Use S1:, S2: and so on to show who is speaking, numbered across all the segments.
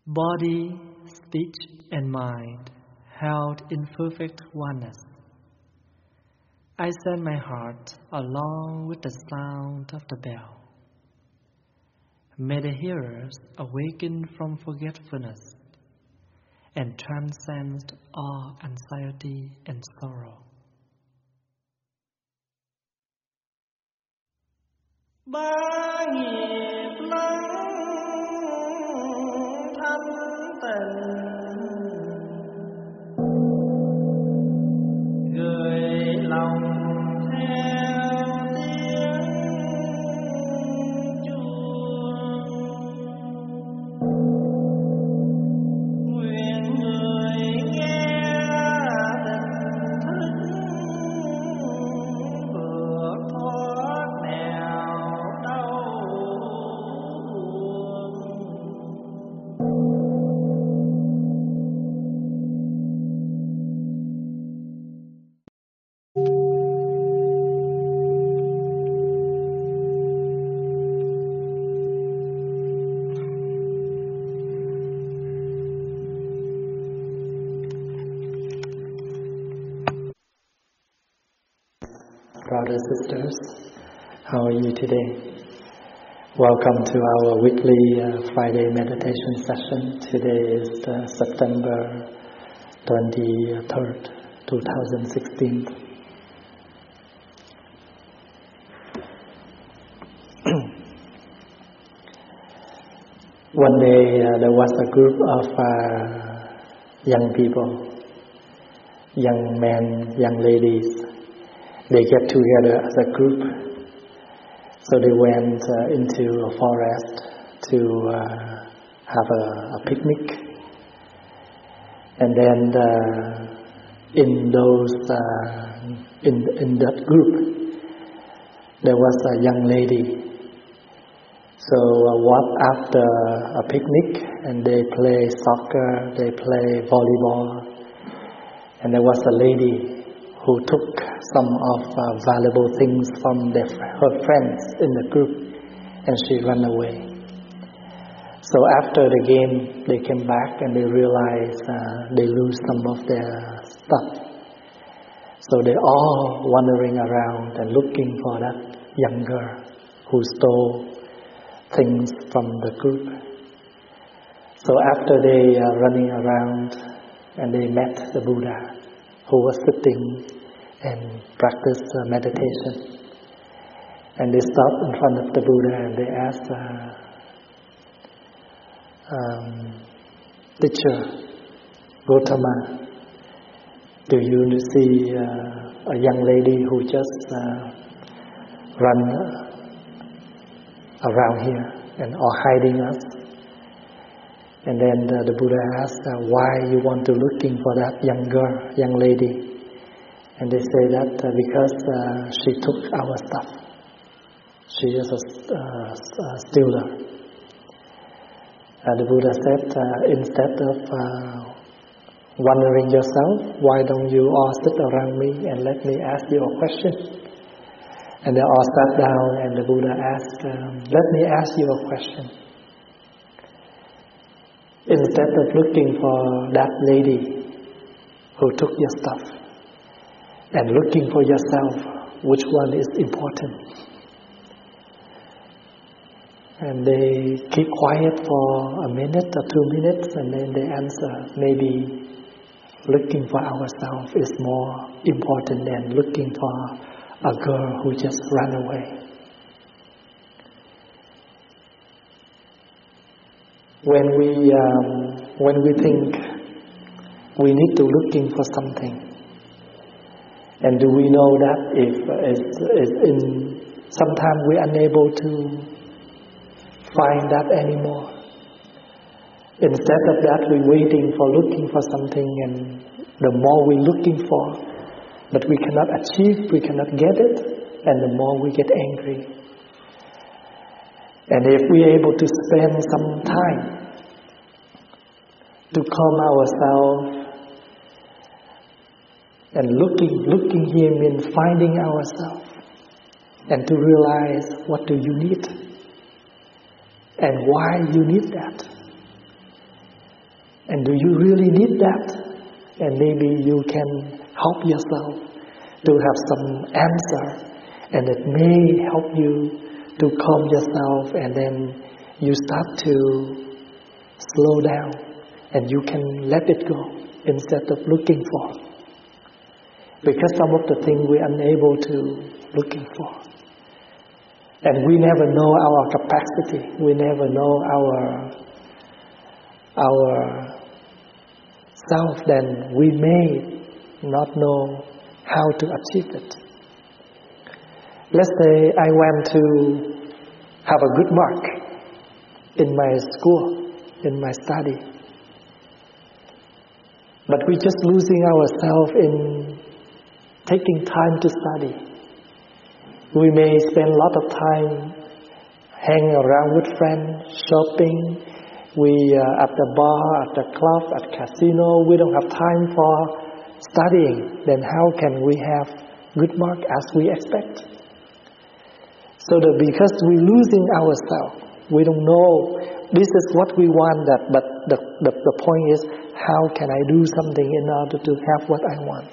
S1: body, speech, and mind held in perfect oneness. I send my heart along with the sound of the bell. May the hearers awaken from forgetfulness and transcend all anxiety and sorrow.
S2: Ba nghiệp lắng thanh tịnh, gửi lòng theo tiếng chuông. Nguyện người nghe tỉnh thức, vượt thoát nẻo đau buồn.
S3: Brothers, sisters, how are you today? Welcome to our weekly Friday meditation session. Today is September 23rd, 2016. One day there was a group of young people, young men, young ladies. They get together as a group, so they went into a forest to have a picnic. And then in that group, there was a young lady. So what after a picnic, and they play soccer, they play volleyball, and there was a lady who took some of valuable things from her friends in the group, and she ran away. So after the game, they came back and they realized they lose some of their stuff. So they're all wandering around and looking for that young girl who stole things from the group. So after they running around, and they met the Buddha, who was sitting and practiced meditation. And they stopped in front of the Buddha and they asked, Teacher Gautama, do you see a young lady who just run around here and are hiding us? And then the Buddha asked, why you want to looking for that young girl, young lady? And they say that because she took our stuff. She is a stealer. The Buddha said, instead of wondering yourself, why don't you all sit around me and let me ask you a question? And they all sat down and the Buddha asked, let me ask you a question. Instead of looking for that lady who took your stuff, and looking for yourself, which one is important? And they keep quiet for a minute or 2 minutes, and then they answer, maybe looking for ourselves is more important than looking for a girl who just ran away. When we think we need to looking for something, and do we know that sometimes we're unable to find that anymore? Instead of that, we're waiting for looking for something, and the more we're looking for, but we cannot achieve, we cannot get it, and the more we get angry. And if we're able to spend some time to calm ourselves, and looking here means finding ourselves, and to realize what do you need and why you need that. And do you really need that? And maybe you can help yourself to have some answer, and it may help you to calm yourself, and then you start to slow down, and you can let it go instead of looking for. Because some of the things we're unable to looking for. And we never know our capacity. We never know our self, then we may not know how to achieve it. Let's say I want to have a good mark in my school, in my study. But we're just losing ourselves in taking time to study. We may spend a lot of time hanging around with friends, shopping. We at the bar, at the club, at casino. We don't have time for studying. Then how can we have good mark as we expect? So that because we're losing ourselves, we don't know this is what we want. But the point is, how can I do something in order to have what I want?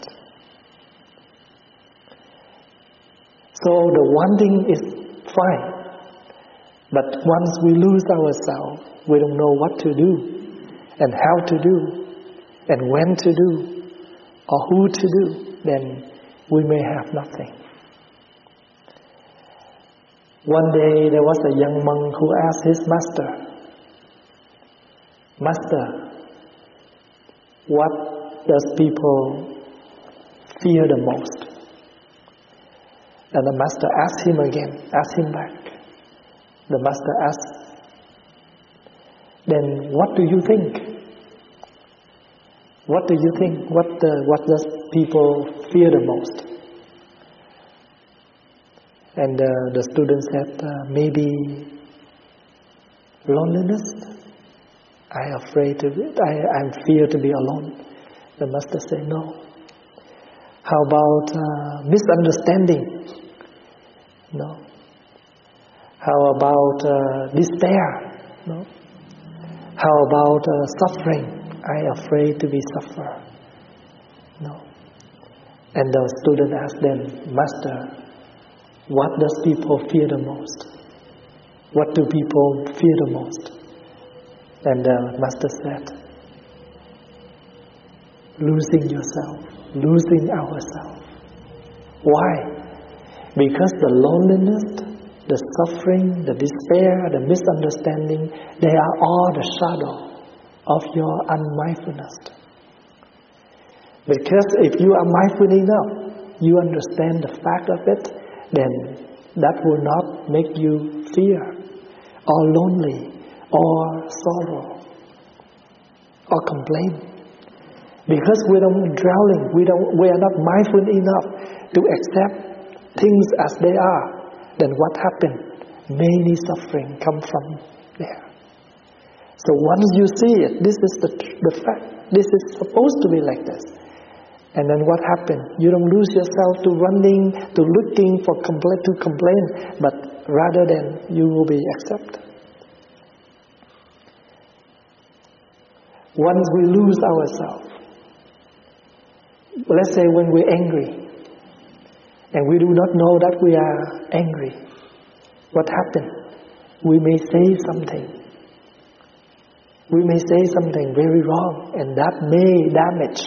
S3: So the wanting is fine, but once we lose ourselves, we don't know what to do, and how to do, and when to do, or who to do, then we may have nothing. One day there was a young monk who asked his master, "Master, what does people fear the most?" And the master asked him again, asked him back. The master asked, "Then what do you think? What do you think? What does people fear the most?" And the student said, "Maybe loneliness. I'm fear to be alone." The master said, "No. How about misunderstanding? No. How about despair? No. How about suffering? I'm afraid to be suffer. No." And the student asked them, "Master, what does people fear the most? What do people fear the most?" And the master said, "Losing yourself, losing ourselves." Why? Because the loneliness, the suffering, the despair, the misunderstanding, they are all the shadow of your unmindfulness. Because if you are mindful enough, you understand the fact of it, then that will not make you fear, or lonely, or sorrow, or complain. Because we are not mindful enough to accept things as they are, then what happened? Many suffering come from there. So once you see it, this is the fact. This is supposed to be like this. And then what happened? You don't lose yourself to running, to looking for to complain, but rather than you will be accepted. Once we lose ourselves, let's say when we're angry, and we do not know that we are angry, what happened? We may say something. We may say something very wrong, and that may damage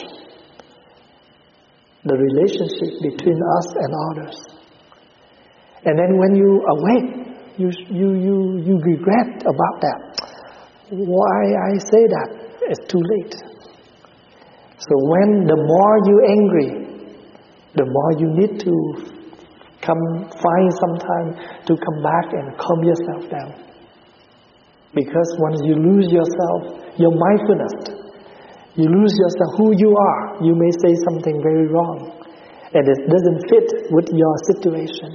S3: the relationship between us and others. And then when you awake, you regret about that. Why I say that? It's too late. So when the more you're angry, the more you need to find some time to come back and calm yourself down. Because once you lose yourself, your mindfulness, you lose yourself, who you are, you may say something very wrong, and it doesn't fit with your situation.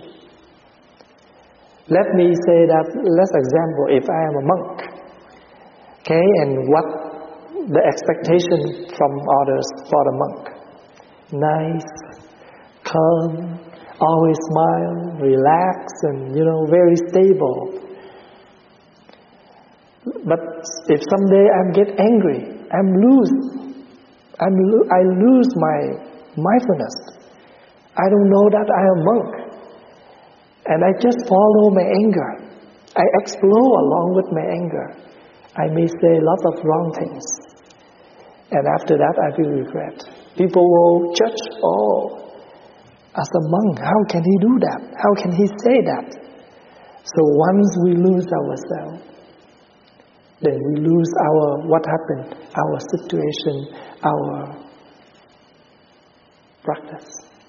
S3: Let me say that, let's example, if I am a monk, okay, and what the expectation from others for the monk? Nice, calm, always smile, relax, and very stable. But if someday I get angry, I lose my mindfulness. I don't know that I am a monk. And I just follow my anger. I explode along with my anger. I may say lots of wrong things. And after that, I will regret. People will judge, as a monk, how can he do that? How can he say that? So once we lose ourselves, then we lose what happened, our situation, our practice.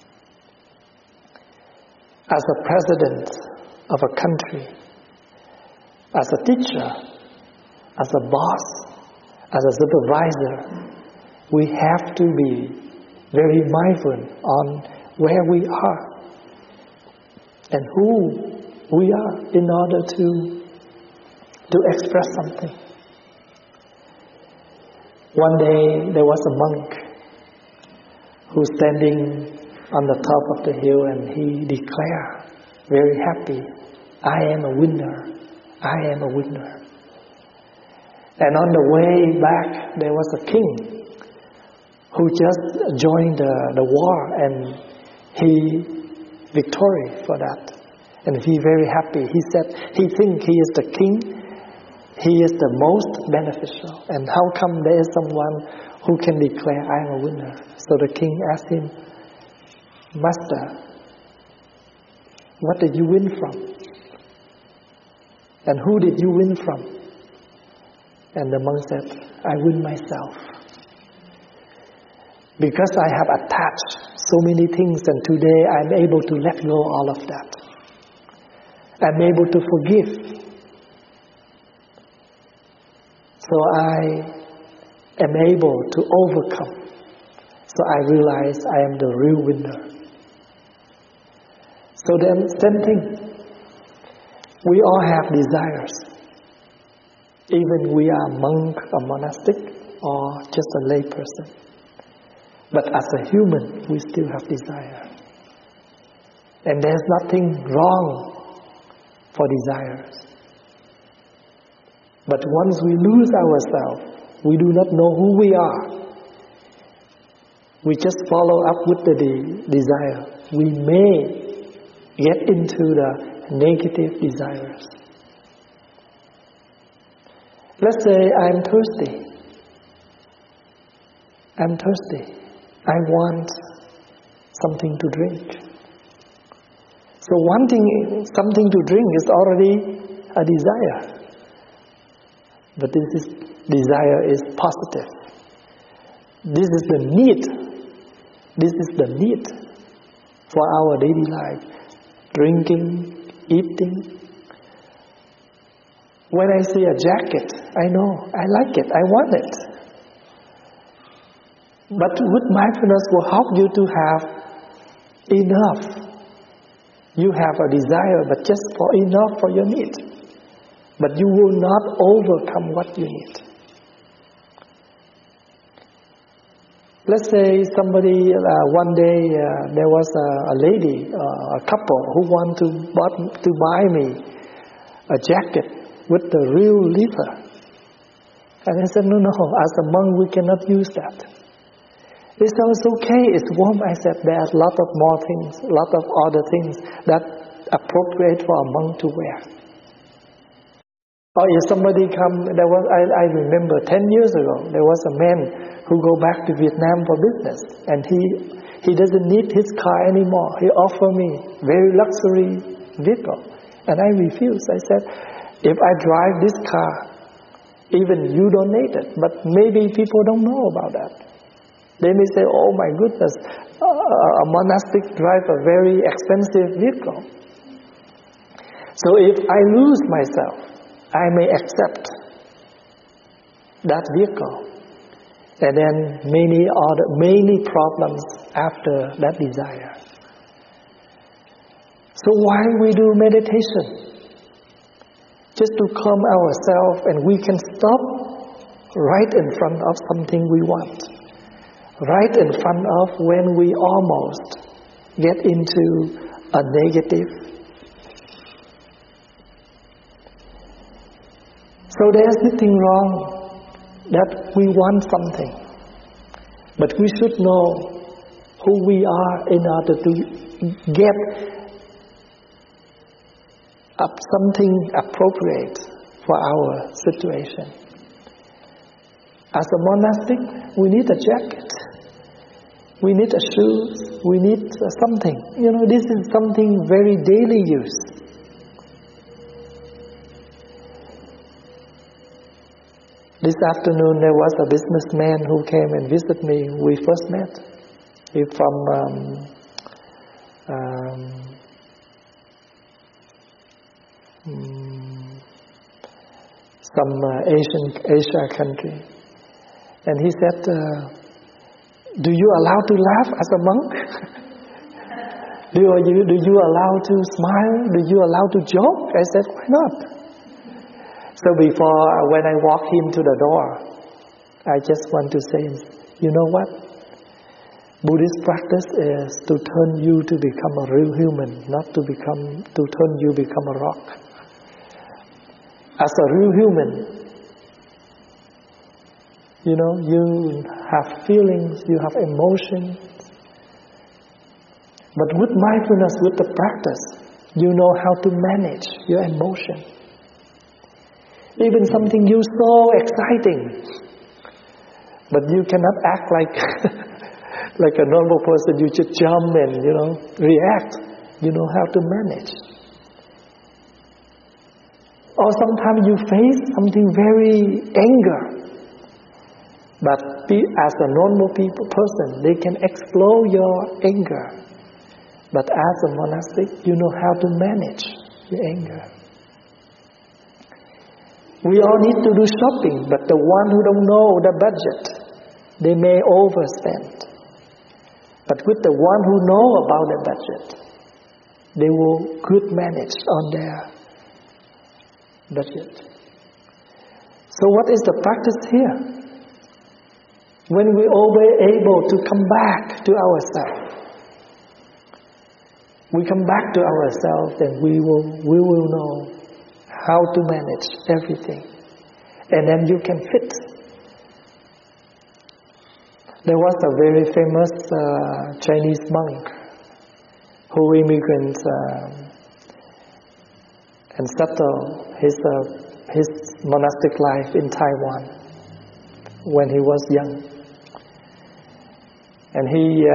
S3: As a president of a country, as a teacher, as a boss, as a supervisor, we have to be very mindful on where we are and who we are in order to express something. One day there was a monk who was standing on the top of the hill and he declared, very happy, I am a winner, I am a winner. And on the way back there was a king who just joined the war and he victorious for that. And he very happy. He said he thinks he is the king, he is the most beneficial. And how come there is someone who can declare I am a winner? So the king asked him, Master, what did you win from? And who did you win from? And the monk said, I win myself. Because I have attached so many things and today I'm able to let go all of that. I'm able to forgive. So I am able to overcome. So I realize I am the real winner. So then, same thing. We all have desires. Even we are monk or monastic or just a lay person. But as a human, we still have desire. And there's nothing wrong for desires. But once we lose ourselves, we do not know who we are. We just follow up with the desire. We may get into the negative desires. Let's say I'm thirsty. I'm thirsty. I want something to drink. So wanting something to drink is already a desire. But desire is positive. This is the need. This is the need for our daily life. Drinking, eating. When I see a jacket, I know, I like it, I want it. But with mindfulness will help you to have enough. You have a desire, but just for enough for your need. But you will not overcome what you need. Let's say somebody, one day there was a lady, a couple who wanted to buy me a jacket with the real leather. And I said, no, as a monk we cannot use that. They said, it's okay, it's warm. I said, there are a lot of more things, a lot of other things that appropriate for a monk to wear. Or if somebody come, I remember 10 years ago, there was a man who go back to Vietnam for business, and he doesn't need his car anymore. He offered me very luxury vehicle, and I refused. I said, if I drive this car, even you don't need it, but maybe people don't know about that. They may say, oh my goodness, a monastic drive a very expensive vehicle. So if I lose myself, I may accept that vehicle. And then many problems after that desire. So why we do meditation? Just to calm ourselves and we can stop right in front of something we want. Right in front of when we almost get into a negative. So there's nothing wrong that we want something. But we should know who we are in order to get something appropriate for our situation. As a monastic, we need a jacket, we need a shoes, we need something. This is something very daily use. This afternoon there was a businessman who came and visited me. We first met. He's from some Asia country. And he said, do you allow to laugh as a monk? do you allow to smile? Do you allow to joke? I said, why not? So when I walk him to the door, I just want to say, you know what? Buddhist practice is to turn you to become a real human, not to turn you become a rock. As a real human, you have feelings, you have emotions. But with mindfulness, with the practice, you know how to manage your emotion. Even something you so exciting, but you cannot act like a normal person. You just jump and react. You know how to manage. Or sometimes you face something very anger. But as a normal person, they can explode your anger. But as a monastic, you know how to manage your anger. We all need to do shopping, but the one who don't know the budget, they may overspend. But with the one who know about the budget, they will good manage on their budget. So what is the practice here? When we always able to come back to ourselves, then we will know how to manage everything, and then you can fit. There was a very famous Chinese monk who immigrated and settled his monastic life in Taiwan when he was young. And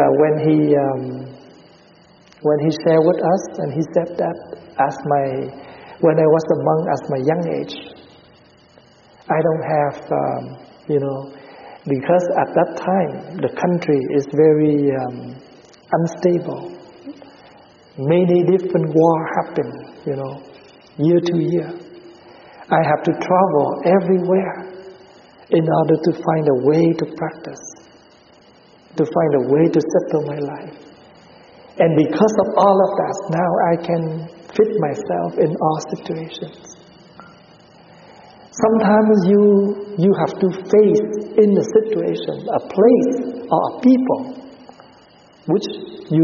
S3: when he shared with us, and he said that when I was a monk at my young age, I don't have, because at that time the country is very unstable. Many different wars happen, year to year. I have to travel everywhere in order to find a way to practice, to find a way to settle my life. And because of all of that, now I can fit myself in all situations. Sometimes you have to face in a situation, a place or a people which you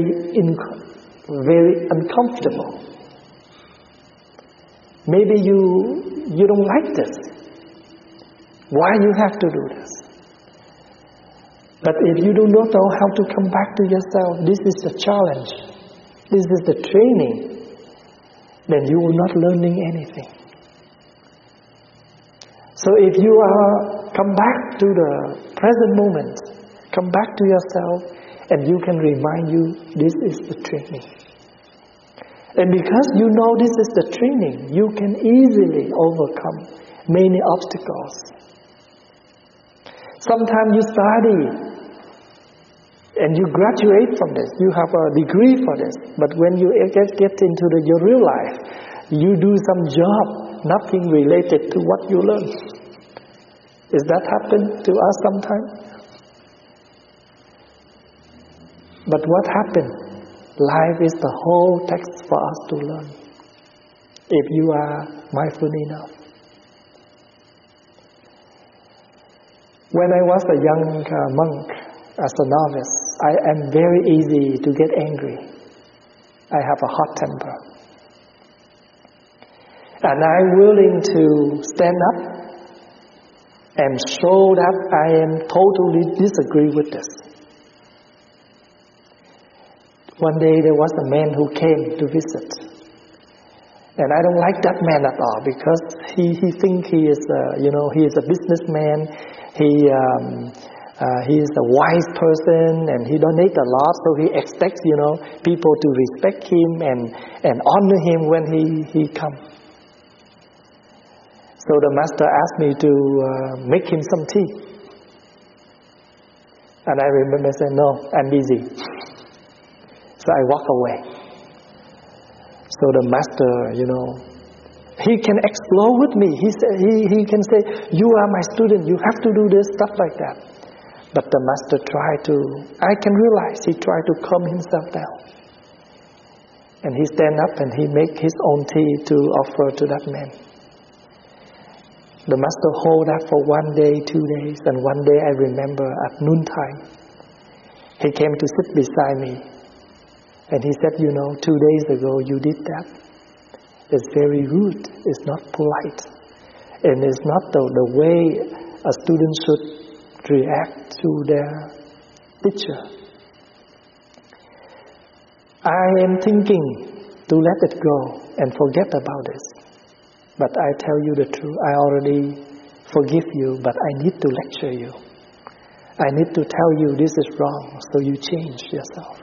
S3: very uncomfortable. Maybe you don't like this. Why you have to do this? But if you do not know how to come back to yourself, this is the challenge, this is the training, then you will not learning anything. So if you come back to the present moment, come back to yourself, and you can remind you, this is the training. And because you know this is the training, you can easily overcome many obstacles. Sometimes you study and you graduate from this, you have a degree for this, but when you get into your real life, you do some job, nothing related to what you learned. Is that happen to us sometimes? But what happened? Life is the whole text for us to learn, if you are mindful enough. When I was a young monk, as a novice, I am very easy to get angry. I have a hot temper. And I'm willing to stand up and show that I am totally disagree with this. One day there was a man who came to visit, and I don't like that man at all because he thinks he is he is a businessman. He is a wise person and he donates a lot, so he expects people to respect him and honor him when he comes. So the master asked me to make him some tea, and I remember saying, "No, I'm busy." So I walk away. So the master, he can explore with me. He can say, "You are my student. You have to do this," stuff like that. But the master I can realize he tried to calm himself down. And he stand up and he make his own tea to offer to that man. The master hold that for 1 day, 2 days, and one day I remember at noontime, he came to sit beside me. And he said, 2 days ago you did that. It's very rude. It's not polite. And it's not the way a student should react to their teacher. I am thinking to let it go and forget about this. But I tell you the truth, I already forgive you, but I need to lecture you. I need to tell you this is wrong, so you change yourself.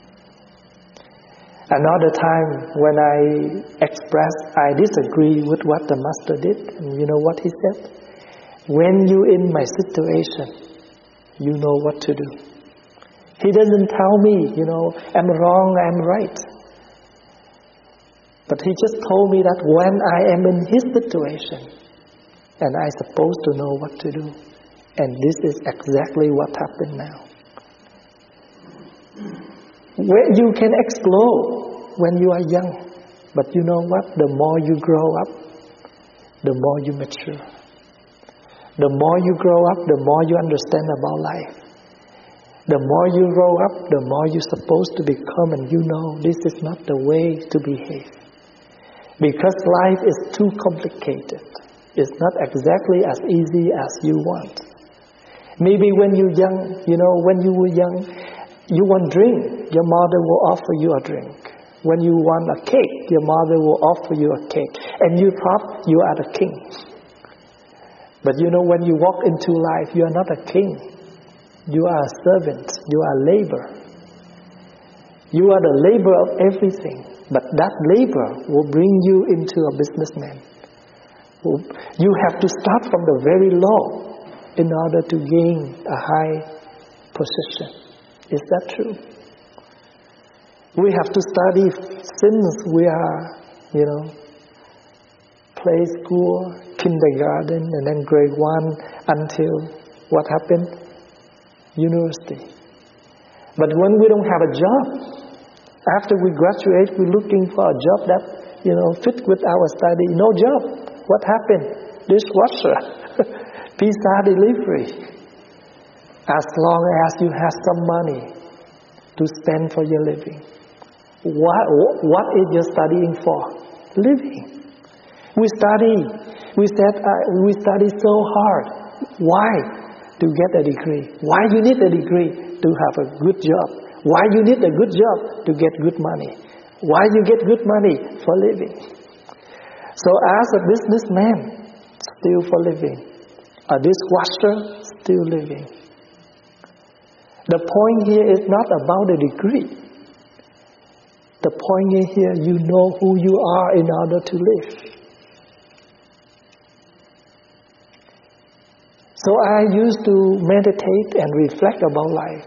S3: Another time when I expressed I disagree with what the master did, and you know what he said? When you're in my situation, you know what to do. He doesn't tell me, I'm wrong, I'm right. But he just told me that when I am in his situation, and I'm supposed to know what to do. And this is exactly what happened now. Where you can explore when you are young, but you know what? The more you grow up, the more you mature. The more you grow up, the more you understand about life. The more you grow up, the more you're supposed to become, and this is not the way to behave. Because life is too complicated. It's not exactly as easy as you want. Maybe when you're young, when you were young, you want drink, your mother will offer you a drink. When you want a cake, your mother will offer you a cake. And you thought you are the king. But when you walk into life, you are not a king. You are a servant. You are labor. You are the labor of everything. But that labor will bring you into a businessman. You have to start from the very low in order to gain a high position. Is that true? We have to study since we are, play school, kindergarten, and then grade 1 until what happened? University. But when we don't have a job, after we graduate, we're looking for a job that, fit with our study. No job. What happened? Dishwasher. Pizza delivery. As long as you have some money to spend for your living. What is your studying for? Living. We study so hard. Why? To get a degree. Why you need a degree? To have a good job. Why you need a good job? To get good money. Why you get good money? For living. So as a businessman, still for living. A dishwasher, still living. The point here is not about a degree. The point here, you know who you are in order to live. So I used to meditate and reflect about life.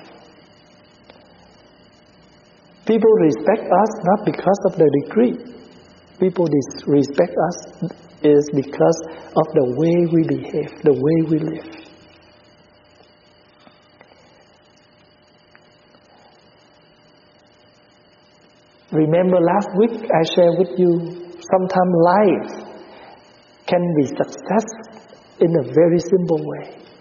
S3: People respect us not because of the degree. People respect us is because of the way we behave, the way we live. Remember last week I shared with you, sometimes life can be success in a very simple way.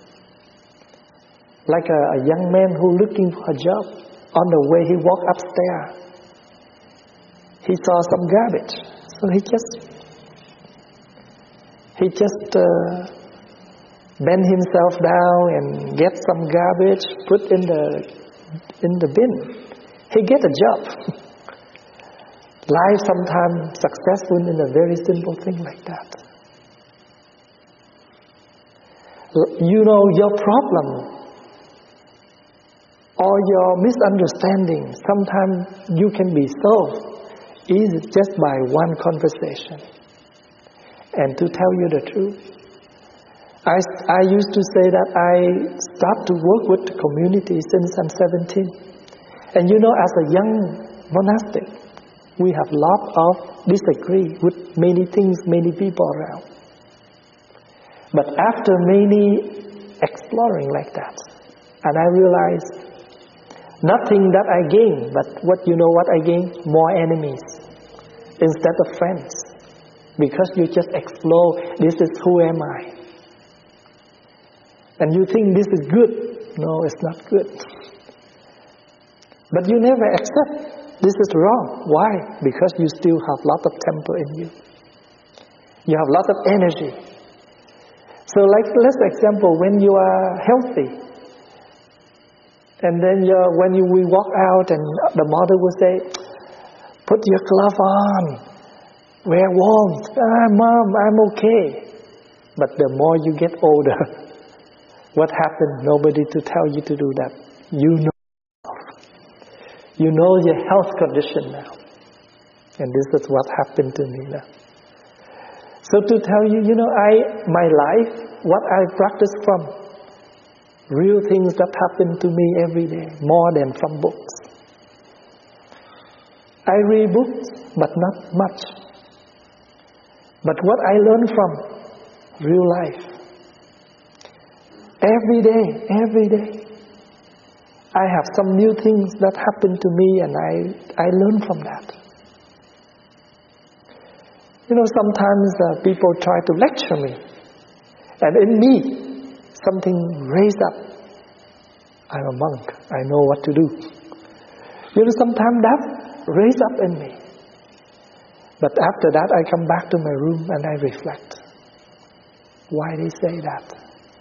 S3: Like a young man who looking for a job. On the way he walked upstairs. He saw some garbage. So he just bend himself down and get some garbage, put in the bin. He get a job. Life sometimes successful in a very simple thing like that. You know, your problem or your misunderstanding, sometimes you can be solved easy just by one conversation. And to tell you the truth, I used to say that I start to work with the community since I'm 17. And you know, as a young monastic, we have a lot of disagree with many things, many people around. But after many exploring like that, and I realized nothing that I gain, but what I gain? More enemies instead of friends. Because you just explore, this is who am I? And you think this is good. No, it's not good. But you never accept this is wrong. Why? Because you still have a lot of temper in you. You have a lot of energy. So let's example, when you are healthy, and then we walk out and the mother will say, put your glove on, wear warm. Mom, I'm okay. But the more you get older, what happens? Nobody to tell you to do that. You know your health condition now. And this is what happened to me now. So to tell you, my life, what I practice from, real things that happen to me every day, more than from books. I read books, but not much. But what I learn from, real life. Every day, I have some new things that happen to me and I learn from that. Sometimes people try to lecture me. And in me, something raised up. I'm a monk. I know what to do. Sometimes that raised up in me. But after that, I come back to my room and I reflect. Why they say that?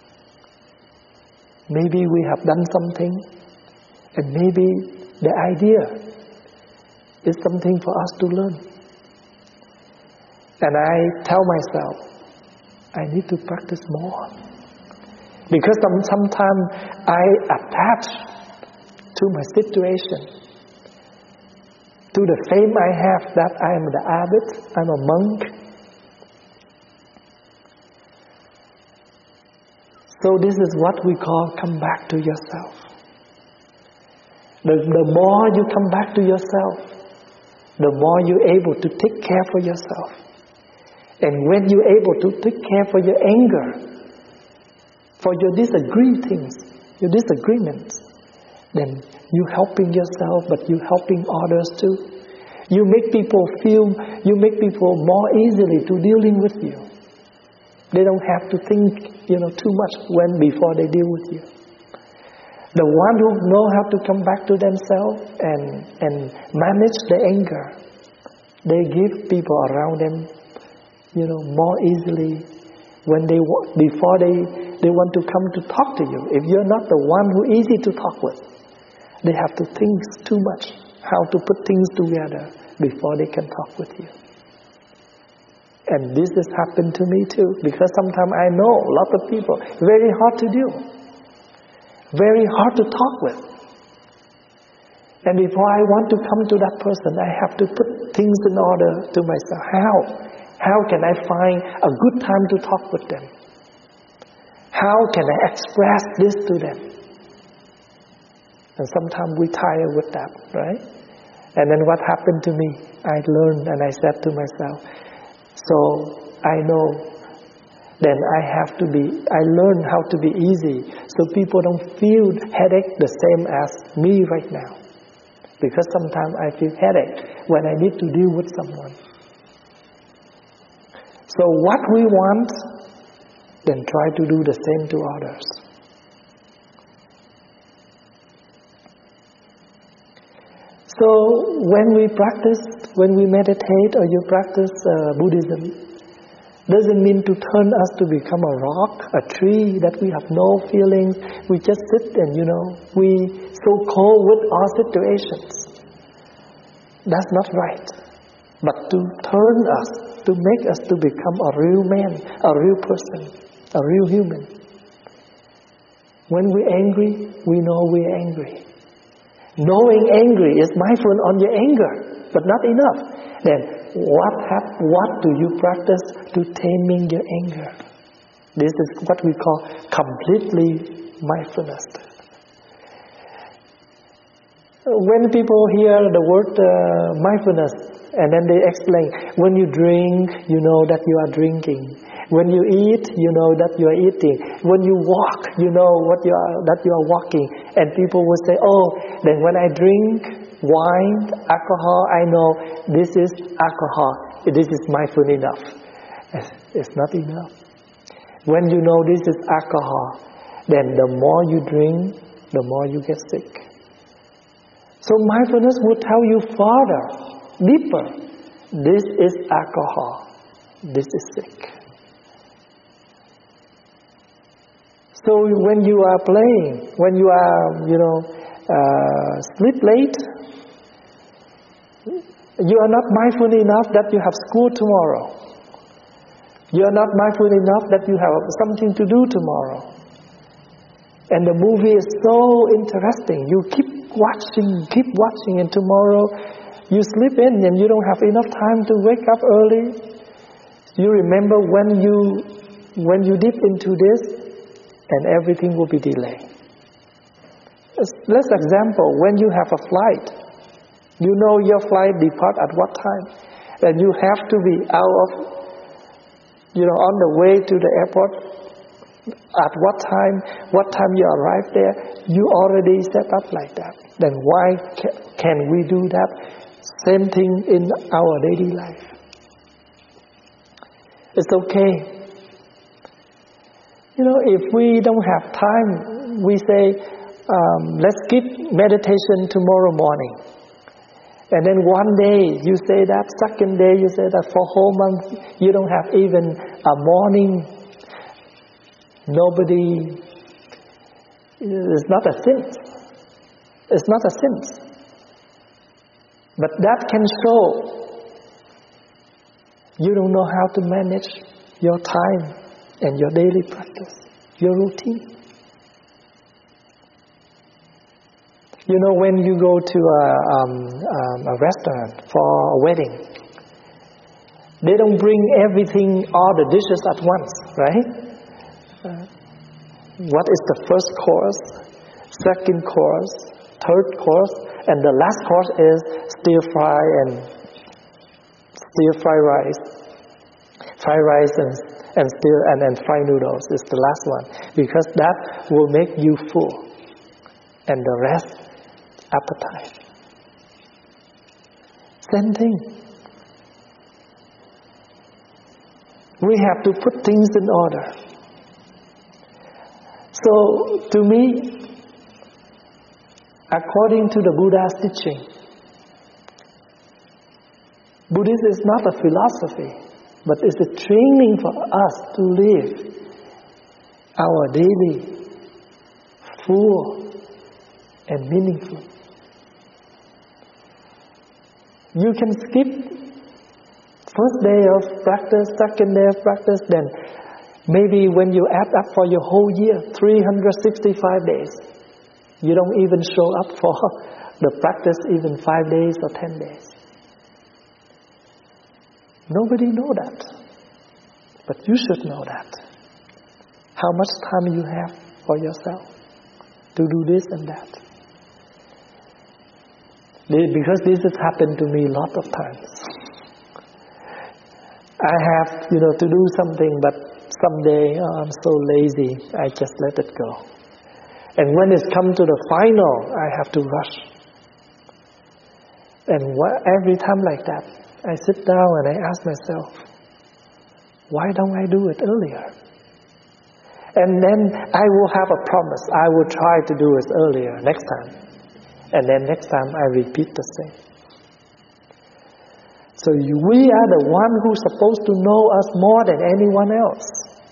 S3: Maybe we have done something, and maybe the idea is something for us to learn. And I tell myself, I need to practice more. Because sometimes I attach to my situation, to the fame I have that I am the abbot, I'm a monk. So this is what we call come back to yourself. The more you come back to yourself, the more you're able to take care for yourself. And when you're able to take care for your anger, for your disagreements, then you're helping yourself, but you're helping others too. You make people more easily to dealing with you. They don't have to think, too much before they deal with you. The one who know how to come back to themselves and manage the anger, they give people around them, more easily before they want to come to talk to you. If you're not the one who easy to talk with, they have to think too much how to put things together before they can talk with you. And this has happened to me too, because sometimes I know a lot of people, very hard to deal, very hard to talk with. And before I want to come to that person, I have to put things in order to myself. How can I find a good time to talk with them? How can I express this to them? And sometimes we tire with that, right? And then what happened to me? I learned and I said to myself, so I know then I learn how to be easy so people don't feel headache the same as me right now. Because sometimes I feel headache when I need to deal with someone. So what we want, then try to do the same to others. So when we meditate or you practice Buddhism, Doesn't mean to turn us to become a rock, a tree, that we have no feelings. We just sit and, we so cold with our situations. That's not right. But to turn us, to make us to become a real man, a real person, a real human. When we're angry, we know we're angry. Knowing angry is mindful on your anger, but not enough. Then what do you practice to taming your anger? This is what we call completely mindfulness. When people hear the word mindfulness, and then they explain, when you drink, you know that you are drinking. When you eat, you know that you are eating. When you walk, you know that you are walking. And people will say, then when I drink wine, alcohol, I know this is alcohol. This is mindful enough. It's not enough. When you know this is alcohol, then the more you drink, the more you get sick. So mindfulness will tell you farther, deeper, this is alcohol. This is sick. So when you are playing, when you are, sleep late, you are not mindful enough that you have school tomorrow. You are not mindful enough that you have something to do tomorrow. And the movie is so interesting. You keep watching, and tomorrow you sleep in and you don't have enough time to wake up early. You remember when you dip into this, and everything will be delayed. Let's example, when you have a flight, you know your flight depart at what time, and you have to be out of, on the way to the airport, at what time you arrive there, you already set up like that. Then why can we do that? Same thing in our daily life. It's okay. If we don't have time, we say, let's skip meditation tomorrow morning. And then one day you say that, second day you say that, for a whole month you don't have even a morning. Nobody, it's not a sin. It's not a sin. But that can show you don't know how to manage your time and your daily practice, your routine. When you go to a restaurant for a wedding, they don't bring everything, all the dishes at once, right? What is the first course, second course, third course, and the last course is stir-fry rice, fried rice and fried noodles is the last one, because that will make you full, and the rest appetite. Same thing. We have to put things in order. So to me, according to the Buddha's teaching, Buddhism is not a philosophy, but it's a training for us to live our daily full and meaningful. You can skip first day of practice, second day of practice, then maybe when you add up for your whole year, 365 days, you don't even show up for the practice even 5 days or 10 days. Nobody knows that. But you should know that. How much time you have for yourself to do this and that. Because this has happened to me a lot of times. I have, to do something, but someday I'm so lazy, I just let it go. And when it's come to the final, I have to rush. And every time like that, I sit down and I ask myself, why don't I do it earlier? And then I will have a promise. I will try to do it earlier next time. And then next time I repeat the same. So we are the one who's supposed to know us more than anyone else.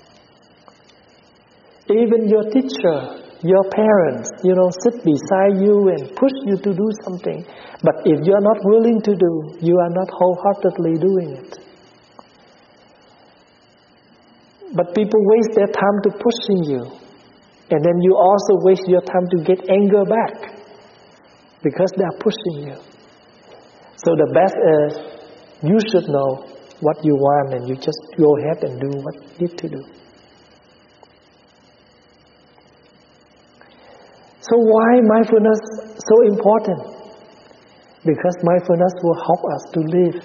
S3: Even your teacher, your parents, sit beside you and push you to do something. But if you're not willing to do, you are not wholeheartedly doing it. But people waste their time to pushing you. And then you also waste your time to get anger back. Because they are pushing you. So the best is, you should know what you want and you just go ahead and do what you need to do. So why mindfulness so important? Because mindfulness will help us to live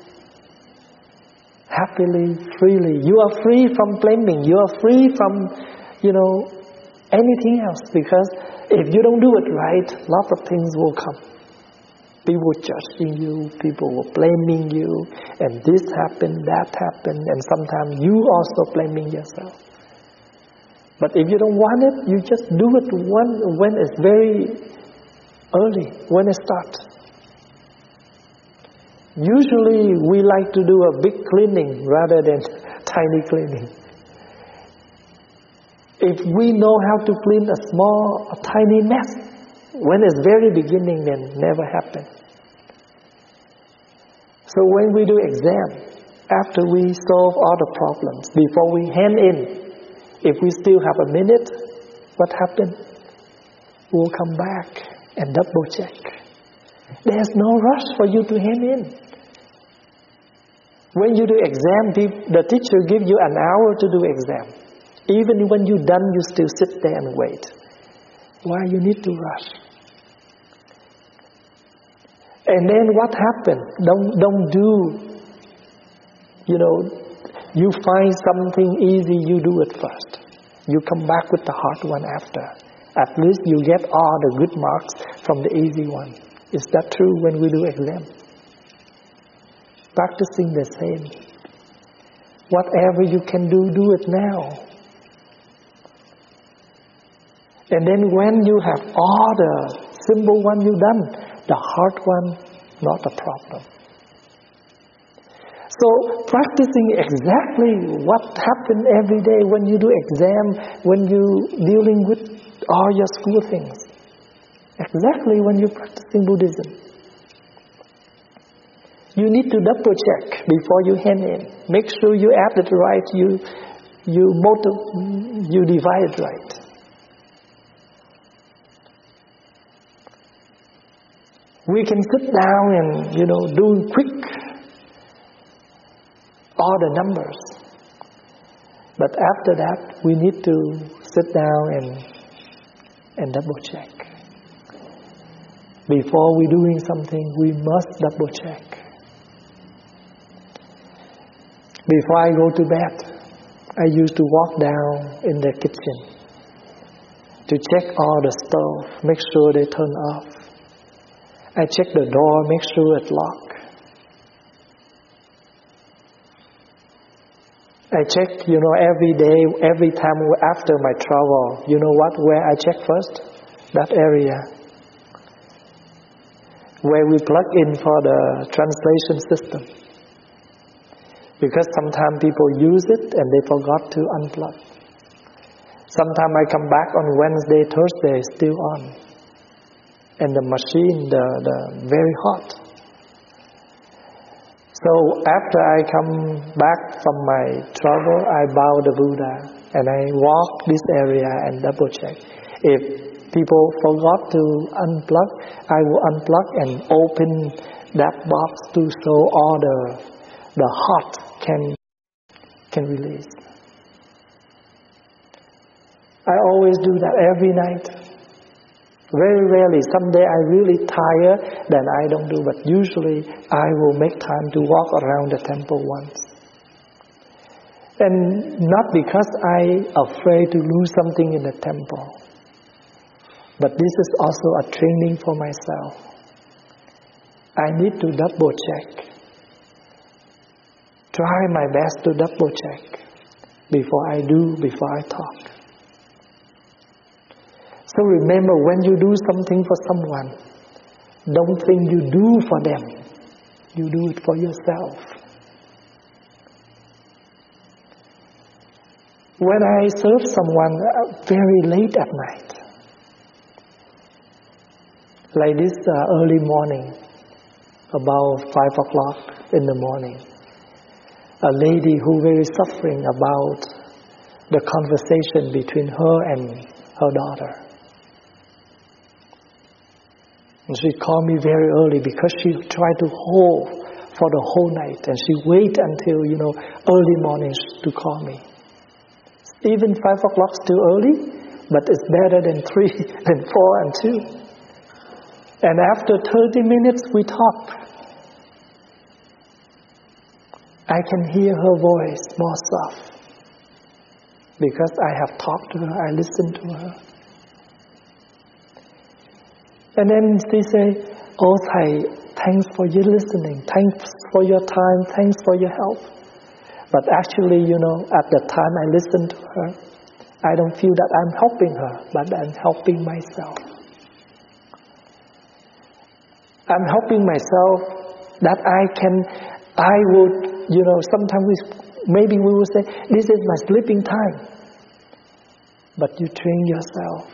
S3: happily, freely. You are free from blaming. You are free from, anything else. Because if you don't do it right, lots of things will come. People judging you, people were blaming you, and this happened, that happened, and sometimes you also blaming yourself. But if you don't want it, you just do it when it's very early, when it starts. Usually we like to do a big cleaning rather than tiny cleaning. If we know how to clean a tiny mess, when it's very beginning, then never happen. So when we do exam, after we solve all the problems, before we hand in, if we still have a minute, what happened? We'll come back and double check. There's no rush for you to hand in. When you do exam, the teacher gives you an hour to do exam. Even when you're done, you still sit there and wait. Why you need to rush? And then what happened? Don't do, you find something easy, you do it first. You come back with the hard one after. At least you get all the good marks from the easy one. Is that true when we do exam? Practicing the same. Whatever you can do it now. And then when you have all the simple one you done, the hard one, not a problem. So practicing exactly what happened every day when you do exam, when you dealing with all your school things. Exactly when you're practicing Buddhism. You need to double check before you hand in. Make sure you add it right, you divide it right. We can sit down and, do quick all the numbers. But after that, we need to sit down and double check. Before we doing something, we must double check. Before I go to bed, I used to walk down in the kitchen to check all the stove, make sure they turn off. I check the door, make sure it's locked. I check, every day, every time after my travel, where I check first? That area. Where we plug in for the translation system. Because sometimes people use it and they forgot to unplug. Sometimes I come back on Wednesday, Thursday, still on. And the machine, the very hot. So after I come back from my travel, I bow the Buddha and I walk this area and double check. If people forgot to unplug, I will unplug and open that box to show all the hot can release. I always do that every night. Very rarely, someday I really tired, then I don't do, but usually I will make time to walk around the temple once. And not because I'm afraid to lose something in the temple, but this is also a training for myself. I need to double check. Try my best to double check before I talk. So remember, when you do something for someone, don't think you do for them. You do it for yourself. When I serve someone very late at night, like this early morning, about 5 o'clock in the morning, a lady who very suffering about the conversation between her and her daughter. And she called me very early because she tried to hold for the whole night, and she wait until early morning to call me. Even 5 o'clock still early, but it's better than 3, than 4 and 2. And after 30 minutes we talk. I can hear her voice more soft because I have talked to her, I listened to her. And then she say, "Oh Thầy, thanks for your listening, thanks for your time, thanks for your help." But actually, at the time I listened to her, I don't feel that I'm helping her, but I'm helping myself. I'm helping myself that I would, sometimes maybe we will say, "This is my sleeping time." But you train yourself.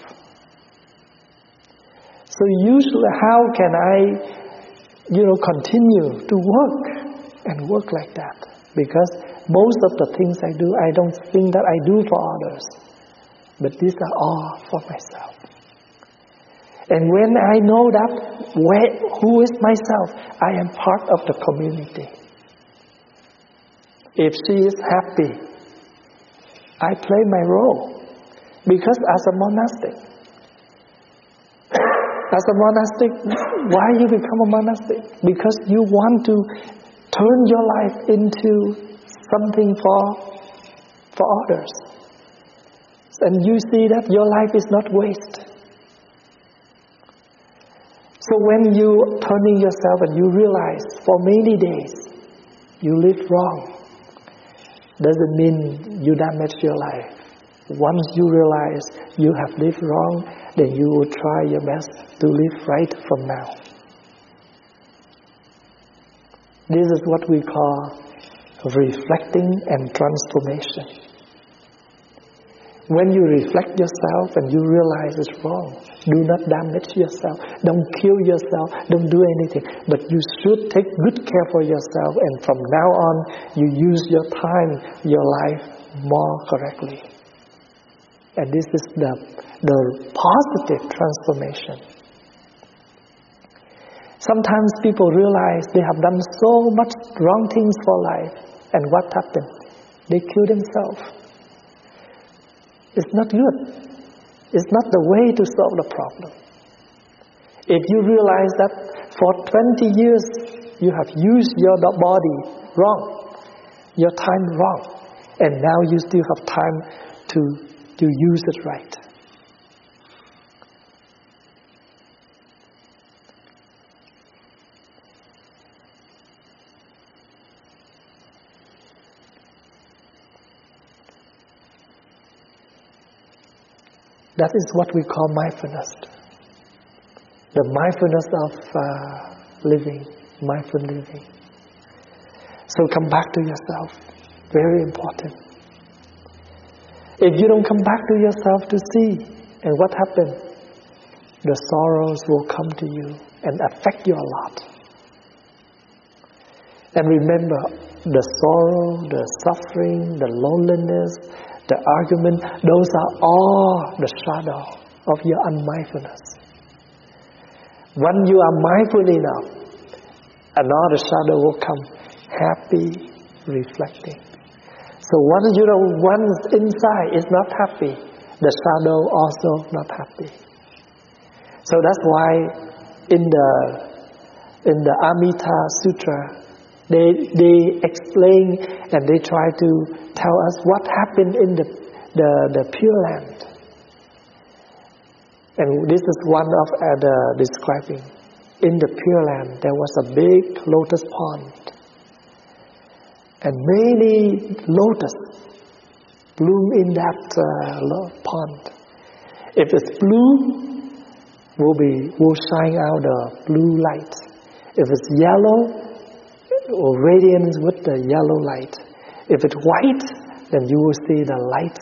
S3: So usually how can I, continue to work and work like that? Because most of the things I do, I don't think that I do for others. But these are all for myself. And when I know that who is myself, I am part of the community. If she is happy, I play my role. Because as a monastic, why you become a monastic? Because you want to turn your life into something for others. And you see that your life is not waste. So when you turning yourself and you realize for many days you live wrong, doesn't mean you damage your life. Once you realize you have lived wrong, then you will try your best to live right from now. This is what we call reflecting and transformation. When you reflect yourself and you realize it's wrong, do not damage yourself, don't kill yourself, don't do anything. But you should take good care for yourself, and from now on, you use your time, your life more correctly. And this is the positive transformation. Sometimes people realize they have done so much wrong things for life, and what happened? They kill themselves. It's not good. It's not the way to solve the problem. If you realize that for 20 years you have used your body wrong, your time wrong, and now you still have time to use it right. That is what we call mindfulness. The mindfulness of living, mindful living. So come back to yourself. Very important. If you don't come back to yourself to see, and what happened? The sorrows will come to you and affect you a lot. And remember, the sorrow, the suffering, the loneliness, the argument, those are all the shadow of your unmindfulness. When you are mindful enough, another shadow will come, happy, reflecting. So once inside is not happy, the shadow also not happy. So that's why in the Amita Sutra, they explain and they try to tell us what happened in the Pure Land. And this is one of the describing. In the Pure Land, there was a big lotus pond. And many lotus bloom in that pond. If it's blue, will shine out the blue light. If it's yellow, or radiance with the yellow light. If it's white, then you will see the light,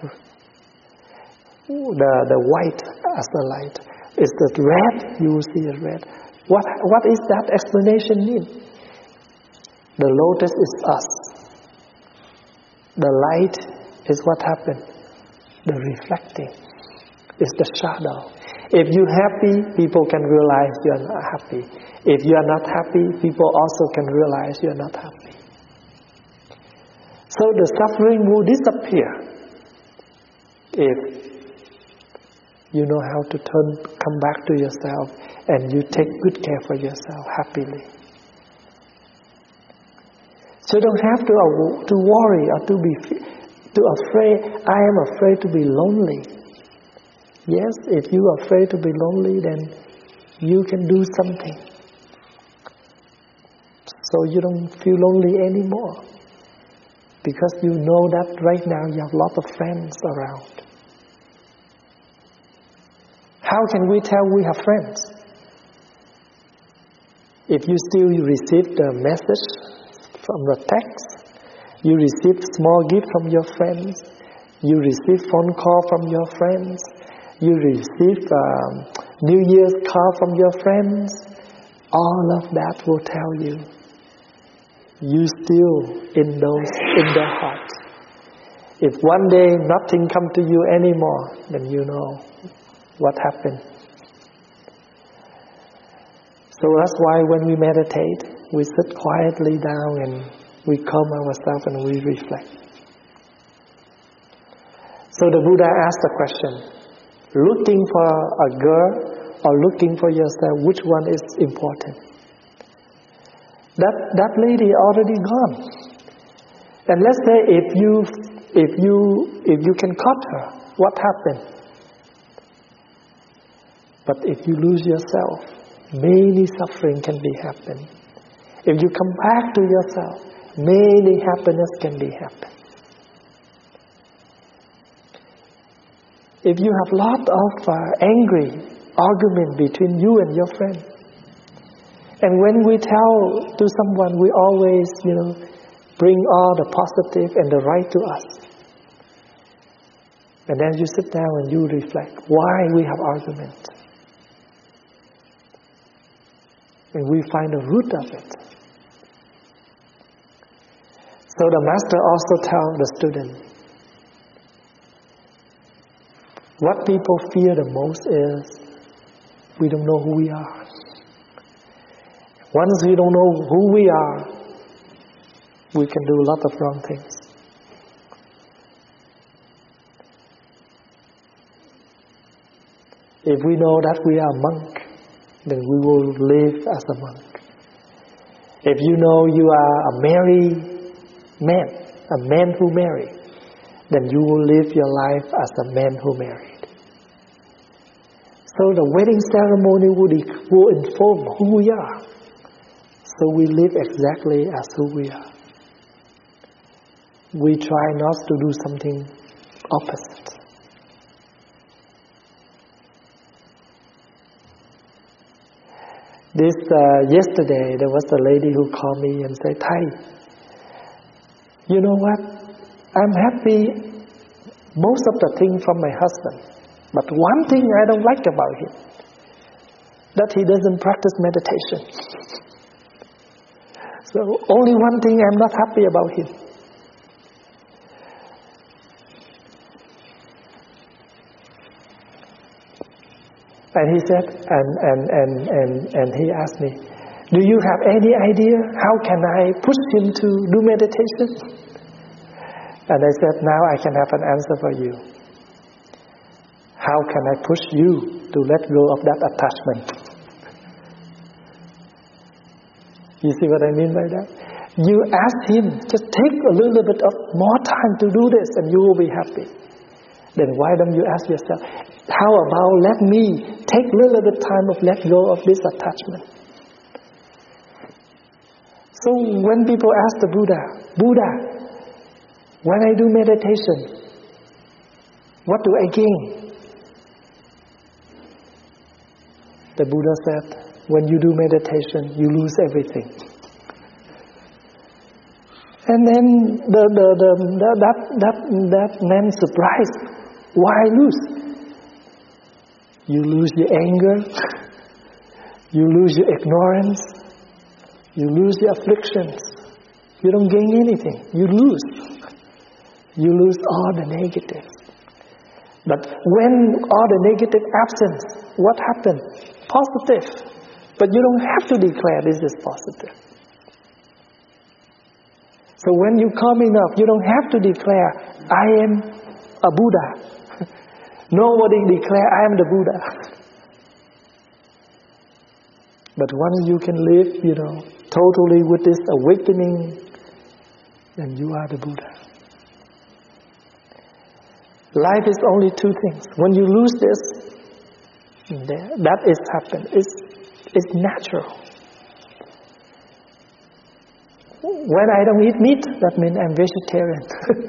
S3: the white as the light. Is it red? You will see it red. What is that explanation mean? The lotus is us. The light is what happened. The reflecting is the shadow. If you're happy, people can realize you're not happy. If you are not happy, people also can realize you're not happy. So the suffering will disappear if you know how to come back to yourself and you take good care for yourself happily. So you don't have to worry or to afraid. I am afraid to be lonely. Yes, if you are afraid to be lonely, then you can do something. So you don't feel lonely anymore. Because you know that right now you have a lot of friends around. How can we tell we have friends? If you still receive the message from the text, you receive small gift from your friends, you receive phone call from your friends, you receive New Year's call from your friends, all of that will tell you still in their heart. If one day nothing come to you anymore, then you know what happened. So that's why when we meditate, we sit quietly down and we calm ourselves and we reflect. So the Buddha asked the question, looking for a girl or looking for yourself, which one is important? That lady already gone. And let's say if you can cut her, what happened? But if you lose yourself, many suffering can be happen. If you come back to yourself, many happiness can be happen. If you have lot of angry argument between you and your friend, and when we tell to someone, we always, bring all the positive and the right to us. And then you sit down and you reflect why we have argument. And we find the root of it. So the master also tells the student, what people fear the most is we don't know who we are. Once we don't know who we are, we can do a lot of wrong things. If we know that we are a monk, then we will live as a monk. If you know you are a married man, a man who married, then you will live your life as a man who married. So the wedding ceremony will inform who we are. So we live exactly as who we are. We try not to do something opposite. Yesterday, there was a lady who called me and said, Thai, you know what? I'm happy most of the things from my husband. But one thing I don't like about him, that he doesn't practice meditation. So only one thing I'm not happy about him. And he said, and he asked me, do you have any idea how can I push him to do meditation? And I said, now I can have an answer for you. How can I push you to let go of that attachment? You see what I mean by that? You ask him, just take a little bit of more time to do this and you will be happy. Then why don't you ask yourself, how about let me take a little bit time of let go of this attachment? So when people ask the Buddha, when I do meditation, what do I gain? The Buddha said, when you do meditation, you lose everything. And then that man surprised. Why lose? You lose your anger. You lose your ignorance. You lose your afflictions. You don't gain anything. You lose. You lose all the negative. But when all the negative absence, what happens? Positive. But you don't have to declare this is positive. So when you come enough, you don't have to declare, I am a Buddha. Nobody declare, I am the Buddha. But once you can live, totally with this awakening, then you are the Buddha. Life is only two things. When you lose this, that is happened. It's natural. When I don't eat meat, that means I'm vegetarian.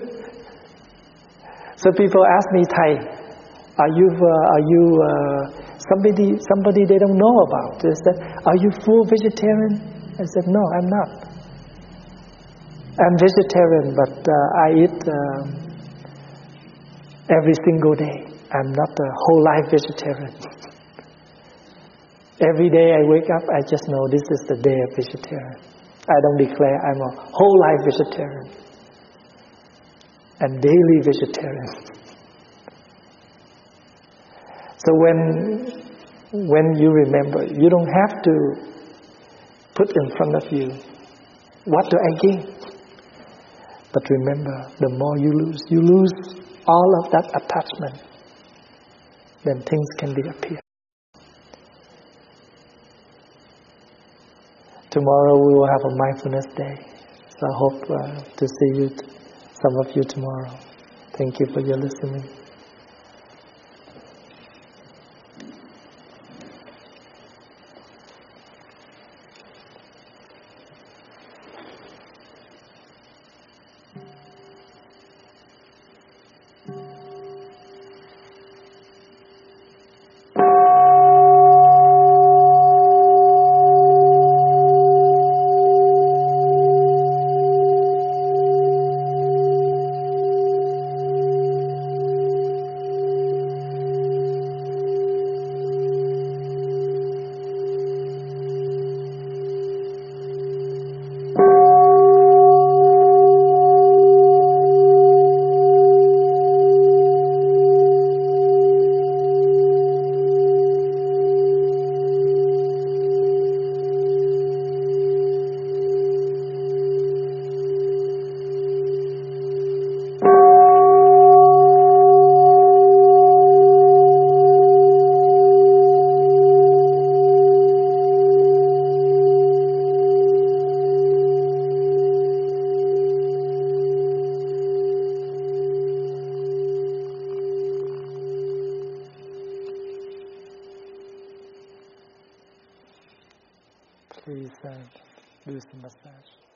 S3: So people ask me, Thai, are you somebody they don't know about? They said, are you full vegetarian? I said, no, I'm not. I'm vegetarian, but I eat every single day. I'm not a whole life vegetarian. Every day I wake up, I just know this is the day of vegetarian. I don't declare I'm a whole life vegetarian. I'm daily vegetarian. So when you remember, you don't have to put in front of you, what do I gain? But remember, the more you lose all of that attachment, then things can disappear. Tomorrow we will have a mindfulness day. So I hope to see some of you tomorrow. Thank you for your listening. Please do some massage.